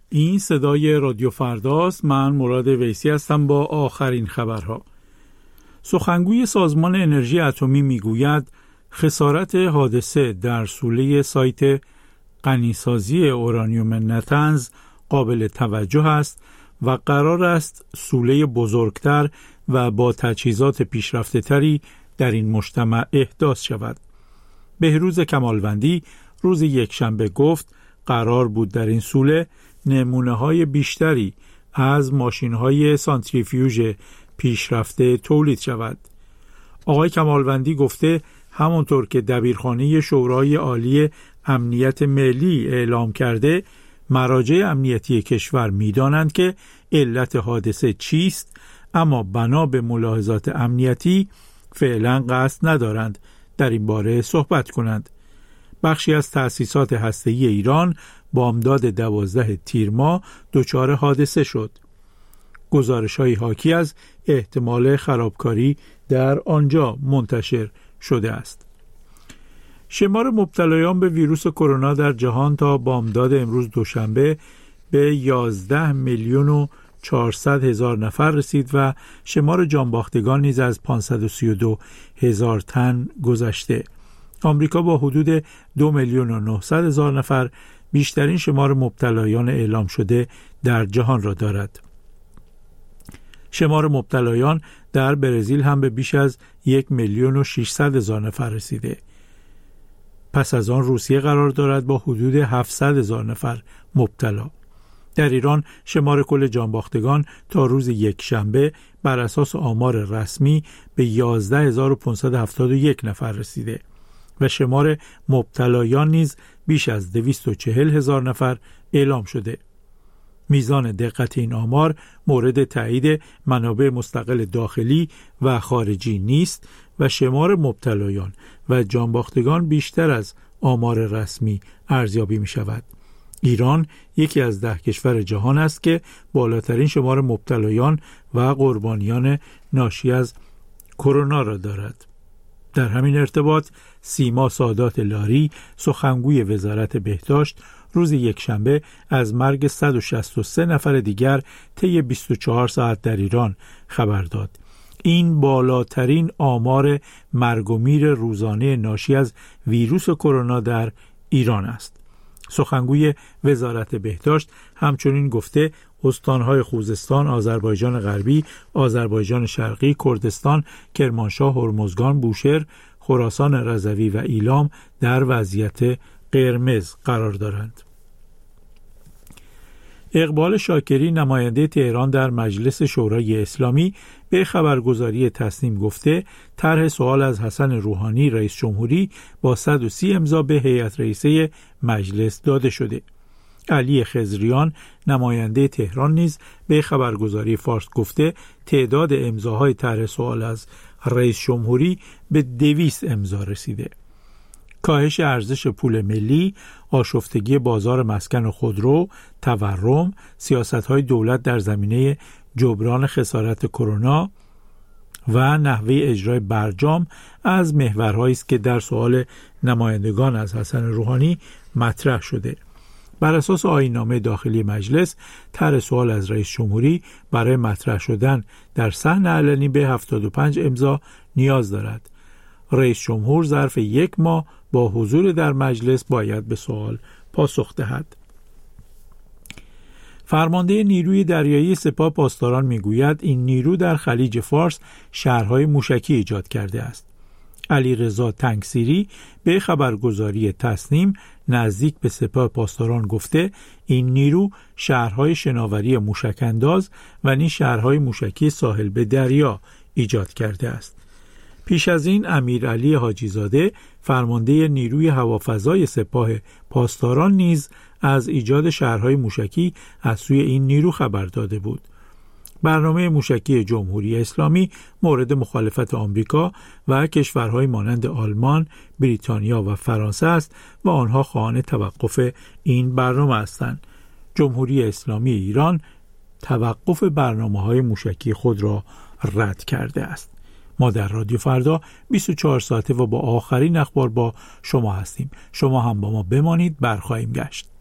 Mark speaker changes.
Speaker 1: این صدای رادیو فرداست. من مراد ویسی هستم با آخرین خبرها. سخنگوی سازمان انرژی اتمی میگوید خسارت حادثه در سوله سایت غنیسازی اورانیوم نتنز قابل توجه است و قرار است سوله بزرگتر و با تجهیزات پیشرفته تری در این مجتمع احداث شود. بهروز کمالوندی روز یکشنبه گفت قرار بود در این سوله نمونه‌های بیشتری از ماشین‌های سانتریفیوژ پیشرفته تولید شود. آقای کمالوندی گفته همانطور که دبیرخانه شورای عالی امنیت ملی اعلام کرده، مراجع امنیتی کشور می‌دانند که علت حادثه چیست، اما بنا به ملاحظات امنیتی فعلا قصد ندارند در این باره صحبت کنند. بخشی از تأسیسات هسته‌ای ایران بامداد 12 تیر ماه دچار حادثه شد. گزارش‌های حاکی از احتمال خرابکاری در آنجا منتشر شده است. شمار مبتلایان به ویروس کرونا در جهان تا بامداد امروز دوشنبه به 11,400,000 نفر رسید و شمار جانباختگان نیز از 532,000 تن گذشته. آمریکا با حدود 2,900,000 نفر بیشترین شمار مبتلایان اعلام شده در جهان را دارد. شمار مبتلایان در برزیل هم به بیش از 1,600,000 نفر رسیده. پس از آن روسیه قرار دارد با حدود 700,000 نفر مبتلا. در ایران شمار کل جانباختگان تا روز یکشنبه بر اساس آمار رسمی به 11,571 نفر رسیده و شمار مبتلایان نیز بیش از 240,000 نفر اعلام شده. میزان دقت این آمار مورد تایید منابع مستقل داخلی و خارجی نیست و شمار مبتلایان و جانباختگان بیشتر از آمار رسمی ارزیابی می شود. ایران یکی از 10 کشور جهان است که بالاترین شمار مبتلایان و قربانیان ناشی از کرونا را دارد. در همین ارتباط سیما سادات لاری، سخنگوی وزارت بهداشت، روز یکشنبه از مرگ 163 نفر دیگر طی 24 ساعت در ایران خبر داد. این بالاترین آمار مرگ و میر روزانه ناشی از ویروس کرونا در ایران است. سخنگوی وزارت بهداشت همچنین گفته استانهای خوزستان، آذربایجان غربی، آذربایجان شرقی، کردستان، کرمانشاه، هرمزگان، بوشهر، خراسان رضوی و ایلام در وضعیت قرمز قرار دارند. اقبال شاکری، نماینده تهران در مجلس شورای اسلامی، به خبرگزاری تصنیم گفته طرح سوال از حسن روحانی رئیس جمهوری با 130 امضا به هیئت رئیسه مجلس داده شده. علی خضریان، نماینده تهران، نیز به خبرگزاری فارس گفته تعداد امضاهای طرح سوال از رئیس جمهوری به 200 امضا رسیده. کاهش ارزش پول ملی، آشفتگی بازار مسکن و خودرو، تورم، سیاست‌های دولت در زمینه جبران خسارت کرونا و نحوه اجرای برجام از محورهایی است که در سوال نمایندگان از حسن روحانی مطرح شده. بر اساس آیین‌نامه داخلی مجلس، طرح سوال از رئیس جمهوری برای مطرح شدن در صحن علنی به 75 امضا نیاز دارد. رئیس جمهور ظرف 1 ماه با حضور در مجلس باید به سوال پاسخ دهد. فرمانده نیروی دریایی سپاه پاسداران میگوید این نیرو در خلیج فارس شهرهای موشکی ایجاد کرده است. علیرضا تنگسیری به خبرگزاری تصنیم نزدیک به سپاه پاسداران گفته این نیرو شهرهای شناوری موشک انداز و نیز شهرهای موشکی ساحل به دریا ایجاد کرده است. پیش از این امیرعلی حاجیزاده، فرمانده نیروی هوافضای سپاه پاسداران، نیز از ایجاد شهرهای موشکی از سوی این نیرو خبر داده بود. برنامه موشکی جمهوری اسلامی مورد مخالفت آمریکا و کشورهای مانند آلمان، بریتانیا و فرانسه است و آنها خواهان توقف این برنامه هستند. جمهوری اسلامی ایران توقف برنامه‌های موشکی خود را رد کرده است. ما در رادیو فردا 24 ساعته و با آخرین اخبار با شما هستیم. شما هم با ما بمانید، برخواهیم گشت.